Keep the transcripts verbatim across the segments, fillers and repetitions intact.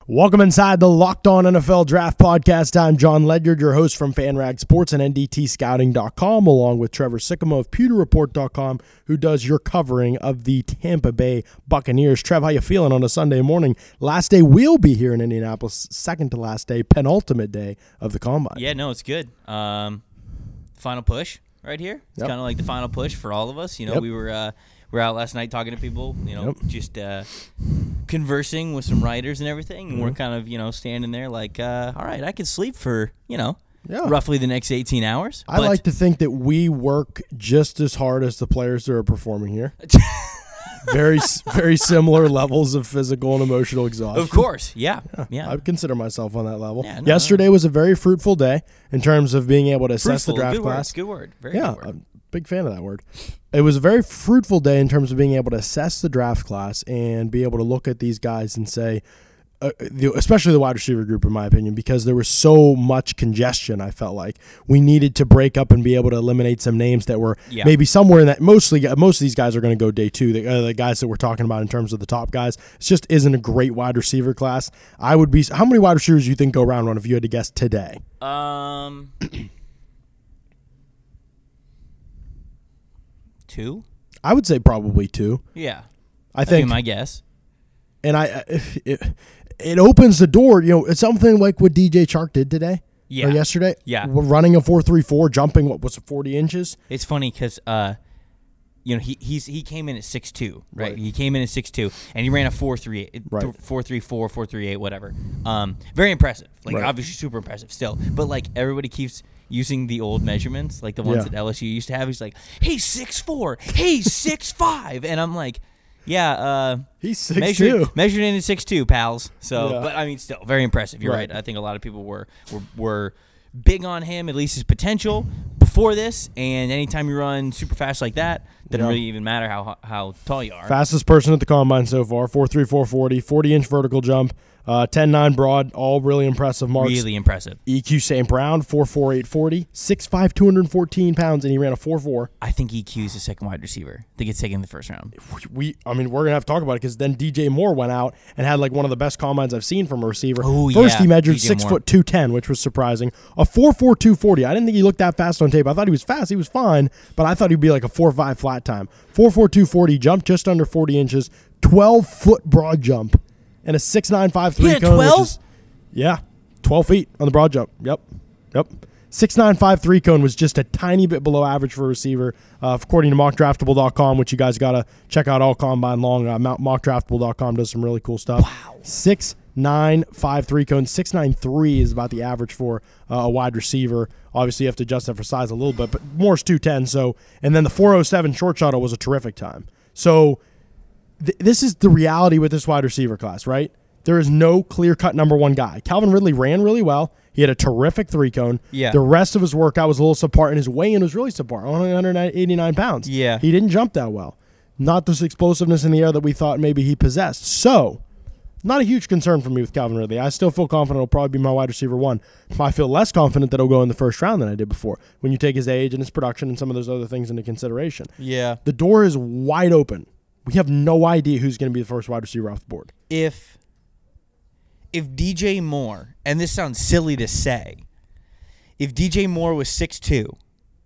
Welcome inside the Locked On N F L Draft Podcast. I'm John Ledyard, your host from FanRag Sports and N D T Scouting dot com, along with Trevor Sycamore of Pewter Report dot com, who does your covering of the Tampa Bay Buccaneers. Trev, how you feeling on a Sunday morning? Last day we'll be here in Indianapolis, second to last day, penultimate day of the Combine. Yeah, no, it's good. Um, final push right here. It's Yep. kind of like the final push for all of us. You know, Yep. we were uh, we were out last night talking to people, you know, Yep. just uh, conversing with some writers and everything, and Mm-hmm. we're kind of, you know, standing there like, uh, all right, I could sleep for, you know, Yeah. roughly the next eighteen hours. I but like to think that we work just as hard as the players that are performing here. very, very similar levels of physical and emotional exhaustion. Of course, yeah, yeah. I would consider myself on that level. Yeah, no, Yesterday was a very fruitful day in terms of being able to assess Fruitful, the draft good word, class. good word, very Yeah, good word. I'm a big fan of that word. It was a very fruitful day in terms of being able to assess the draft class and be able to look at these guys and say, uh, the, especially the wide receiver group, in my opinion, because there was so much congestion. I felt like we needed to break up and be able to eliminate some names that were Yeah. maybe somewhere in that. Mostly, most of these guys are going to go day two. The, uh, the guys that we're talking about in terms of the top guys, it just isn't a great wide receiver class. I would be. How many wide receivers do you think go round one if you had to guess today? Um, two. I would say probably two. Yeah, I that'd be think my guess. And I, it, it opens the door. You know, it's something like what D J Chark did today Yeah. or yesterday. Yeah. We're running a four three four, jumping what was it, forty inches. It's funny because, uh, you know, he he's he came in at six two, right? Right. He came in at six two, and he ran a four three eight, Right. four three four, four three eight, whatever. Um, very impressive. Like Right. obviously super impressive still, but like everybody keeps using the old measurements, like the ones Yeah. that L S U used to have. He's like, he's six four, he's six five, and I'm like, yeah, uh, He's six measured two. measured in at six two, pals. So, Yeah. but I mean, still very impressive. You're right. Right. I think a lot of people were were were big on him, at least his potential before this. And anytime you run super fast like that, doesn't Yeah. really even matter how how tall you are. Fastest person at the combine so far, four three four forty, forty inch vertical jump, uh, ten nine broad, all really impressive marks. Really impressive. E Q Saint Brown, four four eight forty, six five, two hundred fourteen pounds, and he ran a four four. I think E Q is the second wide receiver. I think it's taken in the first round. We, I mean, we're gonna have to talk about it because then D J Moore went out and had like one of the best combines I've seen from a receiver. Oh, First, yeah, he measured D J six Moore. foot two ten, which was surprising. A four four two forty. I didn't think he looked that fast on tape. I thought he was fast. He was fine, but I thought he'd be like a four five flat time. Four four two forty, jumped just under forty inches, twelve foot broad jump, and a six nine five three He had cone. twelve? Which is, yeah, twelve feet on the broad jump. Yep, yep. six nine five three cone was just a tiny bit below average for a receiver, uh, according to mock draftable dot com, which you guys got to check out all combine long. Uh, mock draftable dot com does some really cool stuff. Wow. six nine five three cone. six nine three is about the average for uh, a wide receiver. Obviously, you have to adjust that for size a little bit, but Moore's two ten. So, and then the four oh seven short shuttle was a terrific time. So, th- this is the reality with this wide receiver class, right? There is no clear-cut number one guy. Calvin Ridley ran really well. He had a terrific three-cone. Yeah. The rest of his workout was a little subpar, and his weigh-in was really subpar, only one hundred eighty-nine pounds. Yeah. He didn't jump that well. Not this explosiveness in the air that we thought maybe he possessed. So, not a huge concern for me with Calvin Ridley. I still feel confident he'll probably be my wide receiver one. I feel less confident that he'll go in the first round than I did before when you take his age and his production and some of those other things into consideration. Yeah. The door is wide open. We have no idea who's going to be the first wide receiver off the board. If if D J Moore, and this sounds silly to say, if D J Moore was six two,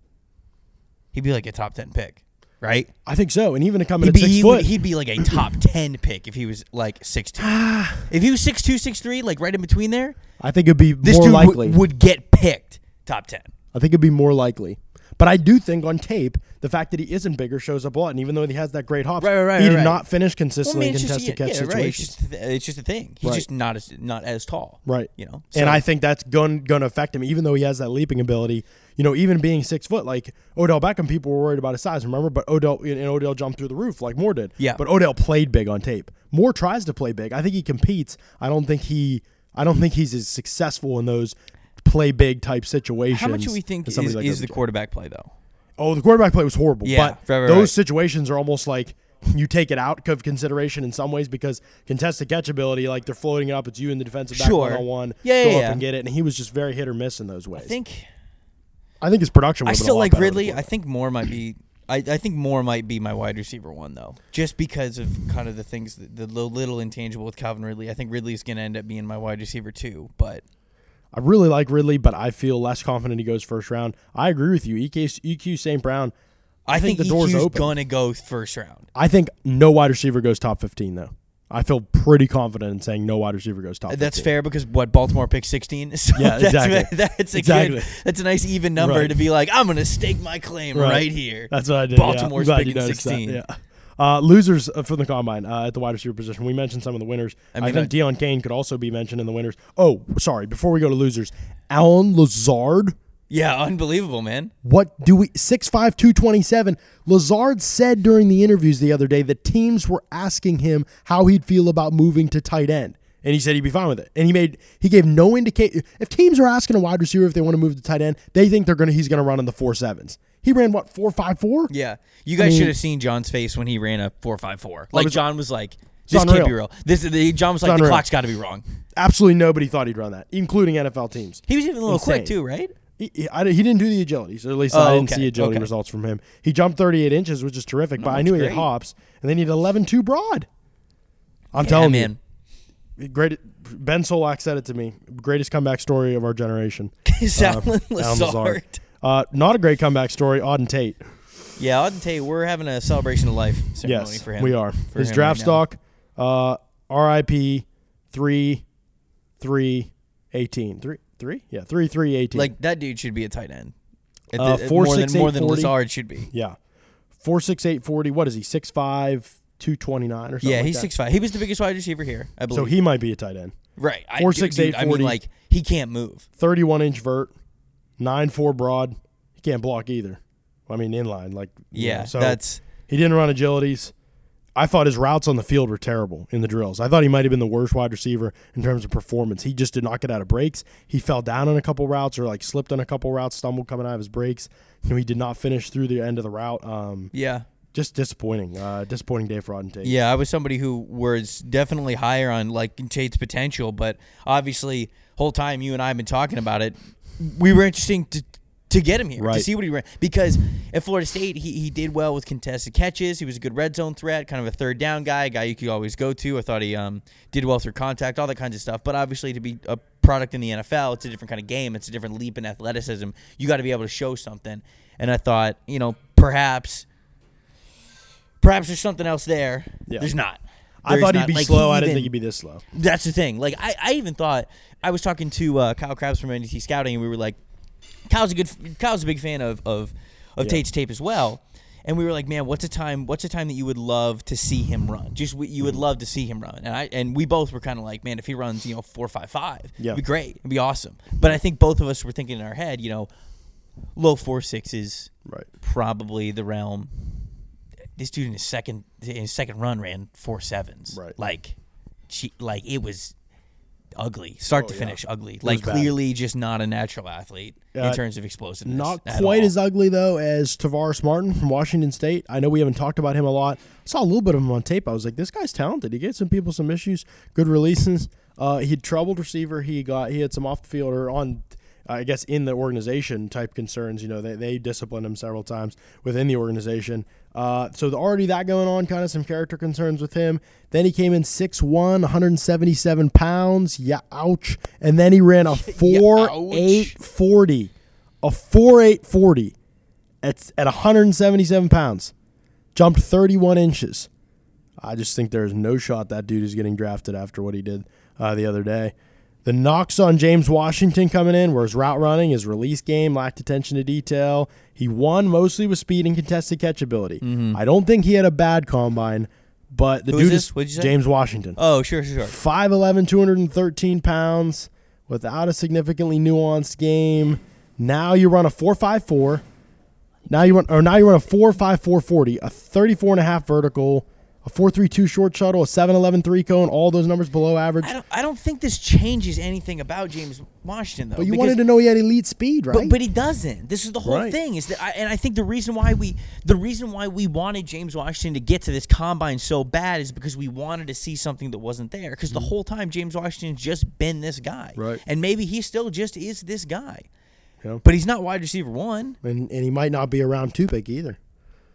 he'd be like a top ten pick, right? I think so. And even to come in He'd at be, six he foot. would, he'd be like a top ten pick if he was like six two. If he was six two, six three, like right in between there, I think it'd be this more dude likely. would, would get picked top ten. I think it'd be more likely. But I do think on tape, the fact that he isn't bigger shows up a lot. And even though he has that great hop, Right, right, right, he did right. not finish Well, I consistently mean, in it's just, contested yeah, catch yeah, right. It's situations. just, it's just a thing. He's Right. just not as not as tall. Right. You know. And So- I think that's going going to affect him, even though he has that leaping ability. You know, even being six foot, like Odell Beckham, people were worried about his size. Remember, but Odell and Odell jumped through the roof like Moore did. Yeah. But Odell played big on tape. Moore tries to play big. I think he competes. I don't think he. I don't think he's as successful in those play big type situations. How much do we think as is, somebody like is the O B J. quarterback play though? Oh, the quarterback play was horrible. Yeah, but right, right, those right. situations are almost like you take it out of consideration in some ways because contested catch ability, like they're floating it up, it's you and the defensive back Sure. one on one. Yeah, go yeah, up yeah. and get it, and he was just very hit or miss in those ways. I think I think his production. I would've been still a lot like better with Ridley. the I quarterback. think Moore might be I, I think Moore might be my wide receiver one, though, just because of kind of the things, that, the little, little intangible with Calvin Ridley. I think Ridley's going to end up being my wide receiver too, but I really like Ridley, but I feel less confident he goes first round. I agree with you. E Q, E Q Saint Brown, I, I think, think the door's E Q's open. going to go first round. I think no wide receiver goes top fifteen, though. I feel pretty confident in saying no wide receiver goes top fifteen. That's fair because what Baltimore picked sixteen. So Yeah, that's, exactly. That's a Exactly. good. That's a nice even number Right. to be like, I'm going to stake my claim right, Right. here. That's what I did. Baltimore's yeah. I'm glad picking you noticed that, sixteen. Yeah. Uh, losers from the combine uh, at the wide receiver position. We mentioned some of the winners. I, I mean, think I- Deion Kane could also be mentioned in the winners. Oh, sorry. Before we go to losers, Alan Lazard. Yeah, unbelievable, man. What do we six five, two twenty-seven? Lazard said during the interviews the other day that teams were asking him how he'd feel about moving to tight end. And he said he'd be fine with it. And he made he gave no indication. If teams are asking a wide receiver if they want to move to tight end, they think they're gonna he's gonna run in the four sevens. He ran what, four five four? Yeah, you guys mean- should have seen John's face when he ran a four five four. Like was- John was like, "This unreal. can't be real." This the, John was like, "The unreal. clock's got to be wrong." Absolutely nobody thought he'd run that, including N F L teams. He was even a little Insane. quick too, right? He, he, I, he didn't do the agility, so at least Oh, I didn't okay, see agility okay. results from him. He jumped thirty-eight inches, which is terrific, but I that's knew he had great. hops, and then he had eleven two broad. I'm Yeah, telling man. you, great. Ben Solak said it to me. Greatest comeback story of our generation. Is Uh, Alan Alan Lazard? Uh, not a great comeback story. Auden Tate. Yeah, I'll tell you, we're having a celebration of life ceremony Yes, for him. we are. for His him draft right now. stock, uh, R I P three, three, eighteen. Three, three? Yeah, three, three, eighteen. Like that dude should be a tight end. At Uh, the- four, more six, than more eight, than forty. Lazard should be. yeah, four six eight forty. What is he? Six five, two twenty nine or something. Yeah, like he's that. six five. He was the biggest wide receiver here, I believe. So he might be a tight end. right. I- four, dude, six, dude, eight, I mean, forty. like he can't move. thirty-one inch vert, nine four broad. He can't block either. I mean, inline. Like you Yeah, know, so that's he didn't run agilities. I thought his routes on the field were terrible in the drills. I thought he might have been the worst wide receiver in terms of performance. He just did not get out of breaks. He fell down on a couple routes or like slipped on a couple routes, stumbled coming out of his breaks. You know, he did not finish through the end of the route. Um, yeah. just disappointing. Uh, disappointing day for Auden Tate. Yeah, I was somebody who was definitely higher on like Tate's potential, but obviously, whole time you and I have been talking about it, we were interesting to to get him here to Right. see what he ran because at Florida State he he did well with contested catches. He was a good red zone threat, kind of a third down guy, a guy you could always go to. I thought he um did well through contact, all that kinds of stuff. But obviously, to be a product in the N F L, it's a different kind of game. It's a different leap in athleticism. You got to be able to show something. And I thought, you know, perhaps. Perhaps there's something else there. Yeah. There's not. I There's thought he'd not. be Like, slow. he I didn't even- think he'd be this slow. That's the thing. Like I, I even thought I was talking to uh, Kyle Krabs from N D T Scouting, and we were like, Kyle's a good, Kyle's a big fan of of, of Yeah. Tate's tape as well. And we were like, man, what's a time? What's a time that you would love to see him run? Just what you would Mm-hmm. love to see him run. And I and we both were kind of like, man, if he runs, you know, four five five, Yeah. it'd be great. It'd be awesome. But I think both of us were thinking in our head, you know, low four sixes, Right. probably the realm. This dude in his second in his second run ran four sevens. Right. Like, she, like it was ugly, start Oh, to yeah. finish, ugly. was Like bad. clearly, just not a natural athlete Uh, in terms of explosiveness. Not at quite all. as ugly, though, as Tavares Martin from Washington State. I know we haven't talked about him a lot. I saw a little bit of him on tape. I was like, this guy's talented. He gave some people some issues, good releases. Uh, he had troubled receiver. He got he had some off the field or on, I guess, in the organization type concerns. You know, they, they disciplined him several times within the organization. Uh, so the, already that going on, kind of some character concerns with him. Then he came in six one, one hundred seventy-seven pounds. Yeah, ouch. And then he ran a four eight forty. A four eight forty at, at one hundred seventy-seven pounds. Jumped thirty-one inches. I just think there's no shot that dude is getting drafted after what he did uh, the other day. The knocks on James Washington coming in were his route running, his release game, lacked attention to detail. He won mostly with speed and contested catch ability. I don't think he had a bad combine, but the Who is dude this? is What'd you say? James Washington. Oh, sure, sure, sure. five eleven, two hundred thirteen pounds, without a significantly nuanced game. Now you run a four five four. Now you run or now you run a four five four forty, a thirty-four and a half vertical, a four three two short shuttle, a seven eleven three cone, all those numbers below average. I don't. I don't think this changes anything about James Washington, though. But you because- wanted to know he had elite speed, right? But, but he doesn't. This is the whole Right. thing. Is that, I, and I think the reason why we, the reason why we wanted James Washington to get to this combine so bad is because we wanted to see something that wasn't there. Because the whole time James Washington's just been this guy, Right. And maybe he still just is this guy, Yeah. but he's not wide receiver one. and and he might not be around two pick either.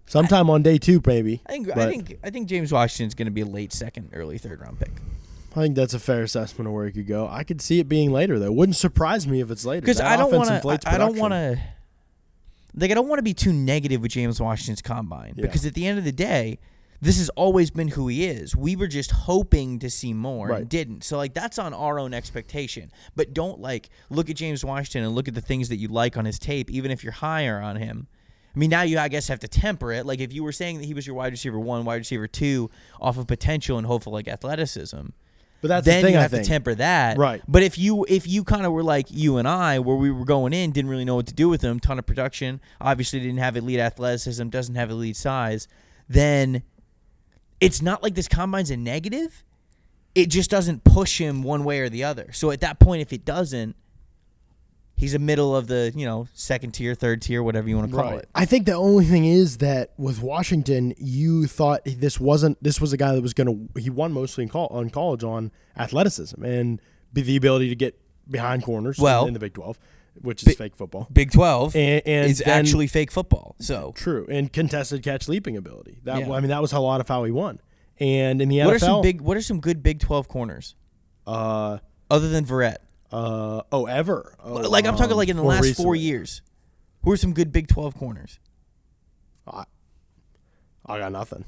Sometime I, on day two, maybe. I think I think I think James Washington's going to be a late second, early third round pick. I think that's a fair assessment of where he could go. I could see it being later, though. Wouldn't surprise me if it's later. Because I don't want to. I don't want to. Like I don't want to be too negative with James Washington's combine Yeah. because at the end of the day, this has always been who he is. We were just hoping to see more Right. and didn't. So like that's on our own expectation. But don't like look at James Washington and look at the things that you like on his tape, even if you're higher on him. I mean, now you I guess have to temper it. Like if you were saying that he was your wide receiver one, wide receiver two, off of potential and hopeful like athleticism. But that's then the thing, you I have think. to temper that. Right. But if you if you kind of were like you and I, where we were going in, didn't really know what to do with him, ton of production, obviously didn't have elite athleticism, doesn't have elite size, then it's not like this combine's a negative. It just doesn't push him one way or the other. So at that point, if it doesn't, he's a middle of the, you know, second tier, third tier, whatever you want to call Right. it. I think the only thing is that with Washington, you thought this wasn't. This was a guy that was going to. He won mostly in, col- on college on athleticism and be the ability to get behind corners Well, in the Big twelve, which is Bi- fake football. Big twelve And, and is then- actually fake football. So true and contested catch leaping ability. That Yeah. I mean that was a lot of how he won. And in the what N are F L, some big? What are some good Big twelve corners uh, other than Verrett? uh, oh, ever. Oh, Like I'm talking um, like in the more last four recently. years. Who are some good Big twelve corners? I, I got nothing.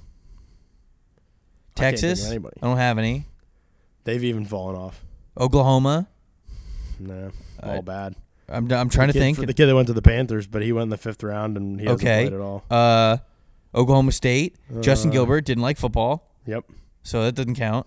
I can't think of Texas? I anybody. don't have any. They've even fallen off. Oklahoma? Nah, Uh, all bad. I'm I'm trying to Kid- think. for the kid that went to the Panthers, but he went in the fifth round and he hasn't Okay. played at all. Uh, Oklahoma State. Justin Uh, Gilbert didn't like football, Yep. so that doesn't count.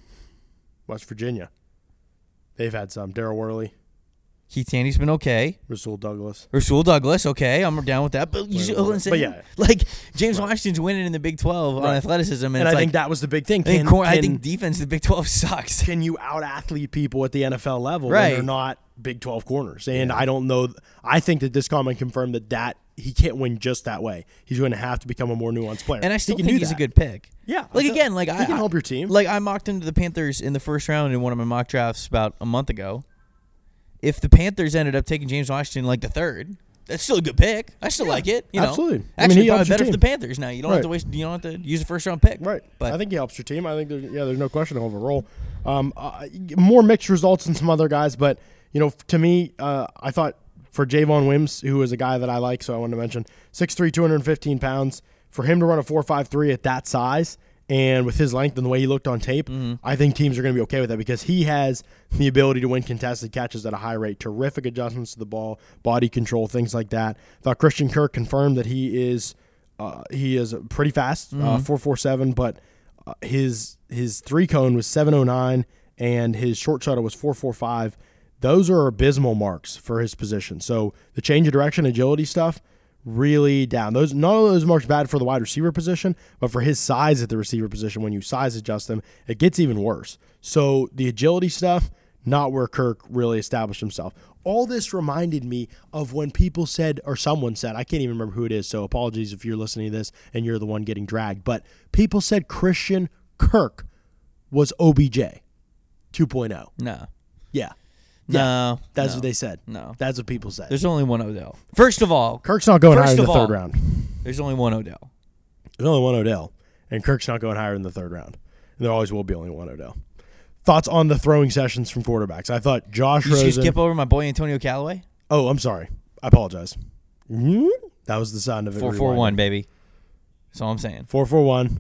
West Virginia. They've had some. Darryl Worley, Keith Tandy's been okay. Rasul Douglas. Rasul Douglas, okay, I'm down with that. But you Wait, see wait, what I'm wait. saying? But yeah. Like James Right. Washington's winning in the Big twelve on Right. athleticism, and, And it's I like think that was the big thing. I think, Can, cor- I can- think defense in the Big twelve sucks. can you out athlete people at the N F L level Right. when they're not Big twelve corners? And I don't know. I think that this comment confirmed that that he can't win just that way. He's going to have to become a more nuanced player. And I He still can think do he's that. a good pick. Yeah, Like I- again, like he I can I- help your team. Like I mocked him to the Panthers in the first round in one of my mock drafts about a month ago. If the Panthers ended up taking James Washington like the third, that's still a good pick. I still like it. You know? absolutely. I mean, Actually, he probably helps your better for team. the Panthers now. You don't have Right. to waste. You don't have to use a first round pick. Right. But I think he helps your team. I think there's yeah, there's no question overall. Um, uh, more mixed results than some other guys, but you know, to me, uh, I thought for Javon Wims, who is a guy that I like, so I wanted to mention six three, two hundred fifteen pounds, for him to run a four five three at that size and with his length and the way he looked on tape, Mm-hmm. I think teams are going to be okay with that because he has the ability to win contested catches at a high rate, terrific adjustments to the ball, body control, things like that. Thought Christian Kirk confirmed that he is uh, he is pretty fast, uh, four four seven, but uh, his his three cone was seven oh nine and his short shuttle was four four five. Those are abysmal marks for his position. So the change of direction, agility stuff, really down. Those none of those marks bad for the wide receiver position, but for his size at the receiver position, when you size adjust them, it gets even worse. So the agility stuff, not where Kirk really established himself. All this reminded me of when people said, or someone said, I can't even remember who it is, so apologies if you're listening to this and you're the one getting dragged, but people said Christian Kirk was O B J two point oh. no, Yeah. no, That's no, what they said. No, That's what people said. there's only one Odell. First of all, Kirk's not going First higher in of the all- third round. there's only one Odell. There's only one Odell, and Kirk's not going higher in the third round. And there always will be only one Odell. Thoughts on the throwing sessions from quarterbacks? I thought Josh You should Rosen. skip over my boy Antonio Callaway. Oh, I'm sorry. I apologize. Mhm. That was the sound of it. Four four one, baby. That's all I'm saying. Four four one,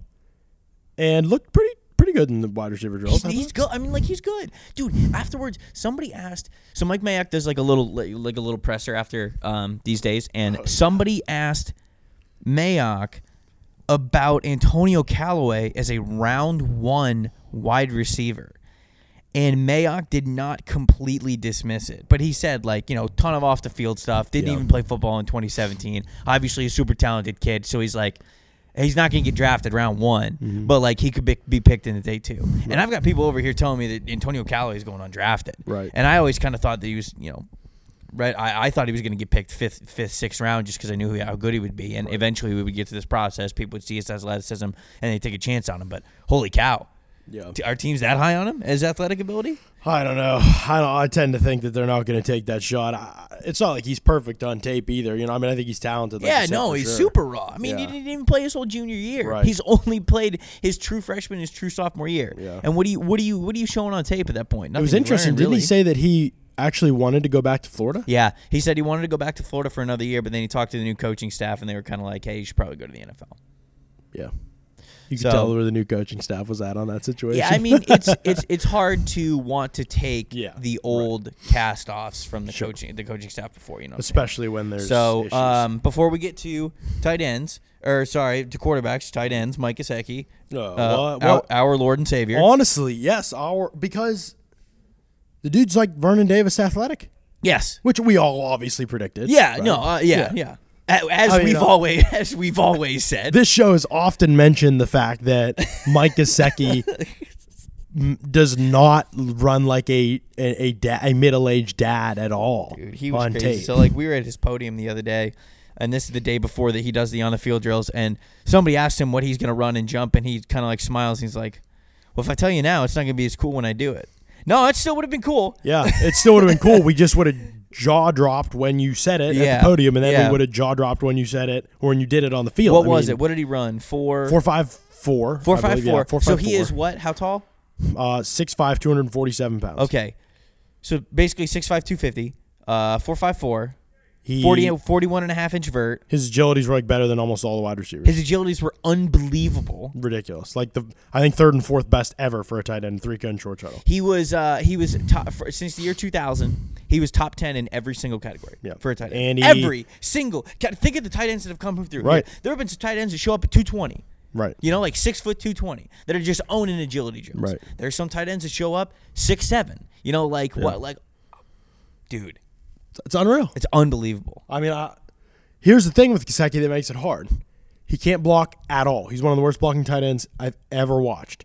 and looked pretty pretty good in the wide receiver drills. He's, he's good. I mean, like he's good, dude. Afterwards, somebody asked. So Mike Mayock does like a little, like a little presser after um, these days, and somebody asked Mayock about Antonio Callaway as a round one wide receiver, and Mayock did not completely dismiss it, but he said like you know ton of off the field stuff. Didn't Yeah. even play football in twenty seventeen. Obviously, a super talented kid, so he's like. He's not going to get drafted round one, Mm-hmm. but like he could be, be picked in the day two. And I've got people over here telling me that Antonio Callaway is going undrafted. Right. And I always kind of thought that he was, you know, right. I, I thought he was going to get picked fifth, fifth, sixth round just because I knew who, how good he would be. And eventually we would get to this process. People would see his athleticism and they take a chance on him. But holy cow, Yeah. Are teams that high on him as athletic ability? I don't know. I don't, I tend to think that they're not going to take that shot. I, it's not like he's perfect on tape either. You know, I mean, I think he's talented. Like yeah, you said, no, for he's sure. super raw. I mean, Yeah. he didn't even play his whole junior year. Right. He's only played his true freshman, his true sophomore year. Yeah. And what do you, what do you, what are you showing on tape at that point? It was Nothing to interesting. learn, Didn't really. he say that he actually wanted to go back to Florida? Yeah, he said he wanted to go back to Florida for another year, but then he talked to the new coaching staff, and they were kind of like, "Hey, you should probably go to the N F L." Yeah. You So- could tell where the new coaching staff was at on that situation. Yeah, I mean, it's it's it's hard to want to take Yeah, the old cast-offs from the Sure. coaching the coaching staff before, you know. what I'm saying? especially when there's So, issues. um, before we get to tight ends, or sorry, to quarterbacks, tight ends, Mike Gesicki, Uh, uh, well, our, well- our Lord and Savior. honestly, yes, our because the dude's like Vernon Davis athletic, Yes. which we all obviously predicted. Yeah. right? No. Uh, yeah, yeah. A- As I mean, we've uh, always as we've always said. This show has often mentioned the fact that Mike Gesicki m- does not run like a a, a, da- a middle-aged dad at all. Dude, he was on crazy. tape. So like we were at his podium the other day, and this is the day before that he does the on the field drills, and somebody asked him what he's gonna run and jump, and he kind of like smiles. And he's like, "Well, if I tell you now, it's not gonna be as cool when I do it." No, it still would have been cool. Yeah, it still would have been cool. We just would have jaw dropped when you said it at Yeah, the podium, and then yeah. we would have jaw dropped when you said it or when you did it on the field. What I was mean, it? What did he run? Four, Four five four. four, I five, believe, yeah, four. four, So five, he four. is what? How tall? Uh, six five, two hundred forty-seven pounds. Okay, so basically six five, two fifty, uh, four five four, He, forty, forty-one and a half inch vert. his agilities were like better than almost all the wide receivers. His agilities were unbelievable. Ridiculous. Like the I think third and fourth best ever for a tight end, three gun short shuttle. He was uh, he was top for, since the year two thousand. He was top ten in every single category Yeah. for a tight And end. he- every single. Think of the tight ends that have come through. Right. There have been some tight ends that show up at two twenty. Right. You know, like six foot two twenty that are just owning agility drills. Right. There's some tight ends that show up six seven. You know, like Yeah. what? Like, dude, It's unreal. it's unbelievable. I mean, I, here's the thing with Gesicki that makes it hard. He can't block at all. He's one of the worst blocking tight ends I've ever watched.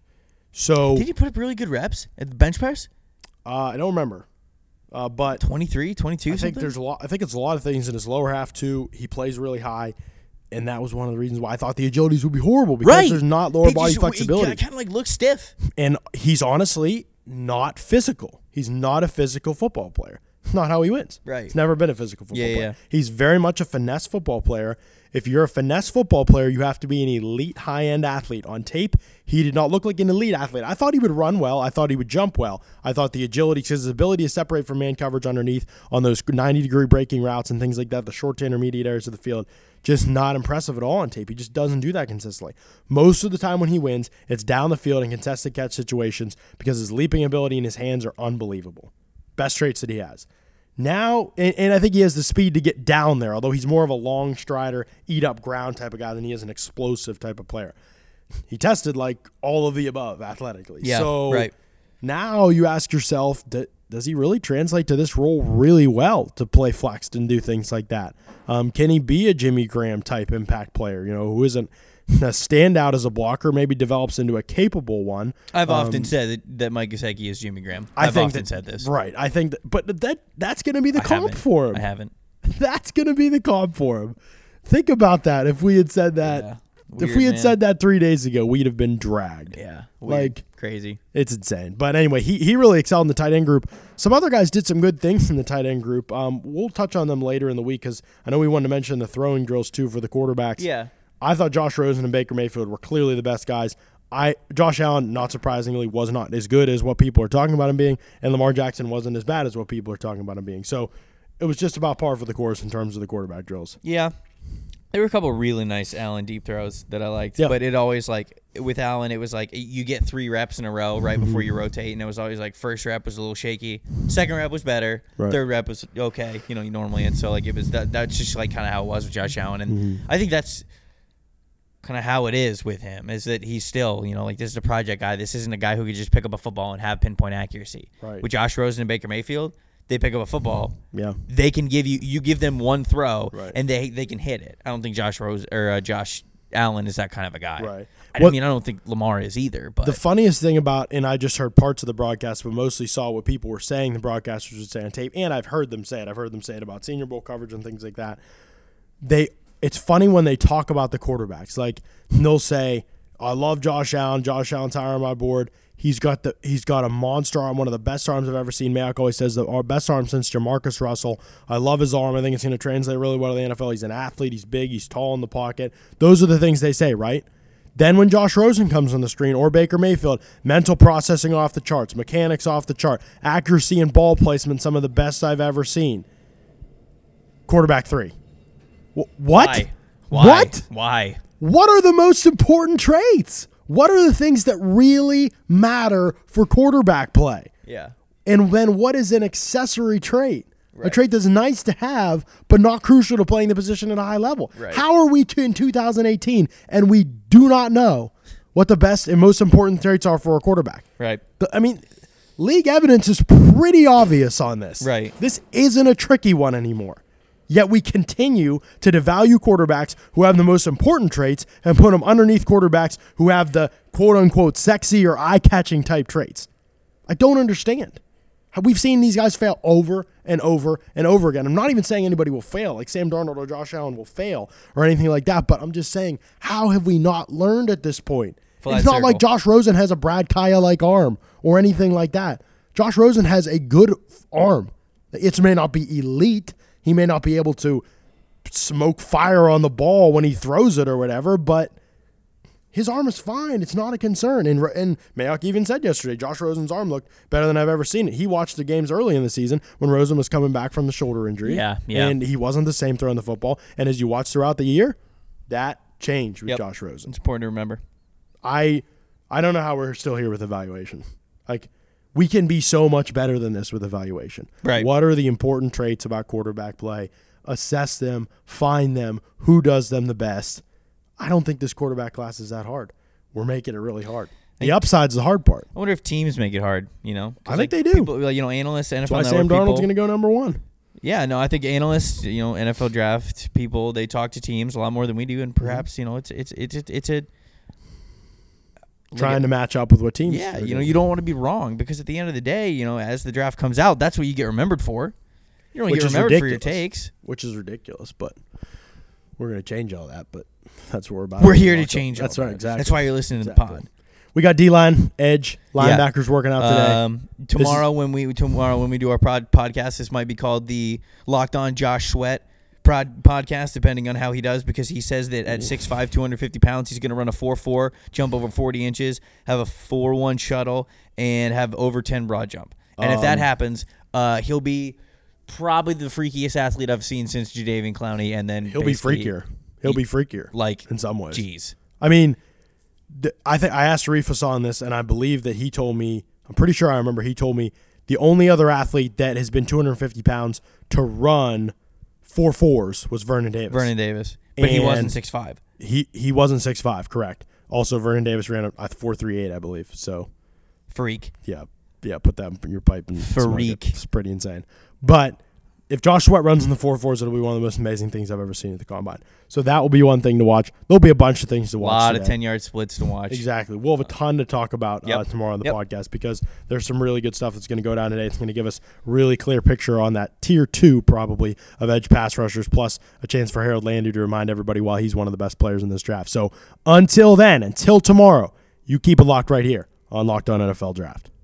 So Did he put up really good reps at the bench press? uh, I don't remember, uh, but twenty-three, twenty-two, I think something? there's a lot. I think it's a lot of things in his lower half too. He plays really high, and that was one of the reasons why I thought the agilities would be horrible because right. there's not lower He body just- flexibility, He kind of like looks stiff. and he's honestly not physical. He's not a physical football player. It's not how he wins. Right. He's never been a physical football Yeah, player. yeah. He's very much a finesse football player. If you're a finesse football player, you have to be an elite high-end athlete. On tape, he did not look like an elite athlete. I thought he would run well. I thought he would jump well. I thought the agility, his ability to separate from man coverage underneath on those ninety-degree breaking routes and things like that, the short to intermediate areas of the field, just not impressive at all on tape. He just doesn't do that consistently. Most of the time when he wins, it's down the field in contested catch situations because his leaping ability and his hands are unbelievable. Best traits that he has. Now, and, and I think he has the speed to get down there, although he's more of a long strider, eat up ground type of guy than he is an explosive type of player. He tested like all of the above athletically. Yeah, so right. now you ask yourself, d- does he really translate to this role really well to play flexed and do things like that? Um, can he be a Jimmy Graham type impact player, you know, who isn't a standout as a blocker, maybe develops into a capable one? I've Um, often said that, that Mike Gesicki is Jimmy Graham. I I've think often that, said this. Right. I think that, but that that's going to be the I comp haven't. for him. I haven't. That's going to be the comp for him. Think about that. If we had said that, Yeah. if Weird, we had man. said that three days ago, we'd have been dragged. Yeah. Like- Weird. Crazy. It's insane. But anyway, he, he really excelled in the tight end group. Some other guys did some good things in the tight end group. Um, we'll touch on them later in the week because I know we wanted to mention the throwing drills too for the quarterbacks. Yeah. I thought Josh Rosen and Baker Mayfield were clearly the best guys. I Josh Allen, not surprisingly, was not as good as what people are talking about him being, and Lamar Jackson wasn't as bad as what people are talking about him being. So it was just about par for the course in terms of the quarterback drills. Yeah. There were a couple of really nice Allen deep throws that I liked. Yeah. But it always, like, with Allen, it was like you get three reps in a row right before you rotate, and it was always like first rep was a little shaky, second rep was better, Right. third rep was okay, you know, normally. And so, like, it was that that's just, like, kind of how it was with Josh Allen. And Mm-hmm. I think that's kind of how it is with him, is that he's still, you know, like, this is a project guy. This isn't a guy who could just pick up a football and have pinpoint accuracy. Right. With Josh Rosen and Baker Mayfield, they pick up a football. Yeah. They can give you you give them one throw Right. and they they can hit it. I don't think Josh Rose or uh, Josh Allen is that kind of a guy. Right. I What- mean, I don't think Lamar is either. But The funniest thing about, and I just heard parts of the broadcast, but mostly saw what people were saying the broadcasters would say on tape, and I've heard them say it. I've heard them say it about Senior Bowl coverage and things like that. They, it's funny when they talk about the quarterbacks. Like, they'll say, I love Josh Allen. Josh Allen's higher on my board. He's got the he's got a monster arm, one of the best arms I've ever seen. Mayock always says the our best arm since Jamarcus Russell. I love his arm. I think it's going to translate really well to the N F L. He's an athlete. He's big. He's tall in the pocket. Those are the things they say, right? Then when Josh Rosen comes on the screen or Baker Mayfield, mental processing off the charts, mechanics off the chart, accuracy and ball placement, some of the best I've ever seen. Quarterback three. Wh- what? Why? Why? What? Why? What are the most important traits? What are the things that really matter for quarterback play? Yeah. And then what is an accessory trait? Right. A trait that's nice to have, but not crucial to playing the position at a high level. Right. How are we to, in two thousand eighteen and we do not know what the best and most important traits are for a quarterback? Right. The, I mean, league evidence is pretty obvious on this. Right. This isn't a tricky one anymore. Yet we continue to devalue quarterbacks who have the most important traits and put them underneath quarterbacks who have the quote-unquote sexy or eye-catching type traits. I don't understand. We've seen these guys fail over and over and over again. I'm not even saying anybody will fail, like Sam Darnold or Josh Allen will fail or anything like that, but I'm just saying, how have we not learned at this point? Flat It's not circle. like Josh Rosen has a Brad Kaya-like arm or anything like that. Josh Rosen has a good arm. It may not be elite. He may not be able to smoke fire on the ball when he throws it or whatever, but his arm is fine. It's not a concern. And, and Mayock even said yesterday, Josh Rosen's arm looked better than I've ever seen it. He watched the games early in the season when Rosen was coming back from the shoulder injury. Yeah, yeah. And he wasn't the same throwing the football. And as you watch throughout the year, that changed with Yep. Josh Rosen. It's important to remember. I I don't know how we're still here with evaluation. Like, we can be so much better than this with evaluation. Right. What are the important traits about quarterback play? Assess them, find them, who does them the best. I don't think this quarterback class is that hard. We're making it really hard. The upside's the hard part. I wonder if teams make it hard, you know? 'Cause, I think like, they do. People, like, you know, analysts, N F L That's why Network Sam Darnold's people. going to go number one. Yeah, no, I think analysts, you know, N F L draft people, they talk to teams a lot more than we do, and perhaps, you know, it's it's it's it's, it's a Trying like to match up with what teams. yeah, are you know, doing. you don't want to be wrong because at the end of the day, you know, as the draft comes out, that's what you get remembered for. You don't Which get is remembered for your ridiculous. takes. Which is ridiculous, but we're going to change all that. But that's what we're about. We're here to change. That's all right, that. exactly. That's why you're listening Exactly. to the pod. We got D-line, edge, linebackers working out today. Um, tomorrow when we tomorrow when we do our pod, podcast, this might be called the Locked On Josh Sweat prod, podcast, depending on how he does, because he says that at six five, two hundred fifty pounds, he's going to run a four four, jump over forty inches, have a four one shuttle, and have over ten broad jump. And if that Um, happens, uh, he'll be probably the freakiest athlete I've seen since Jadeveon Clowney, and then He'll be basically, freakier. He'll be freakier, like, in some ways. Jeez. I mean, th- I think I asked Arif on this, and I believe that he told me. I'm pretty sure I remember he told me the only other athlete that has been two hundred fifty pounds to run four fours was Vernon Davis. Vernon Davis. But he wasn't And six five. He he wasn't six five, correct. Also, Vernon Davis ran a four three eight, I believe. So, Freak. yeah, yeah, put that in your pipe and smoke it. Freak. It's pretty insane. But if Josh Sweat runs in the four fours, it'll be one of the most amazing things I've ever seen at the Combine. So that will be one thing to watch. There'll be a bunch of things to A watch lot today. of ten-yard splits to watch. Exactly. We'll have a ton to talk about uh, Yep. tomorrow on the Yep. podcast because there's some really good stuff that's going to go down today. It's going to give us a really clear picture on that tier two, probably, of edge pass rushers, plus a chance for Harold Landry to remind everybody why he's one of the best players in this draft. So until then, until tomorrow, you keep it locked right here on Locked On N F L Draft.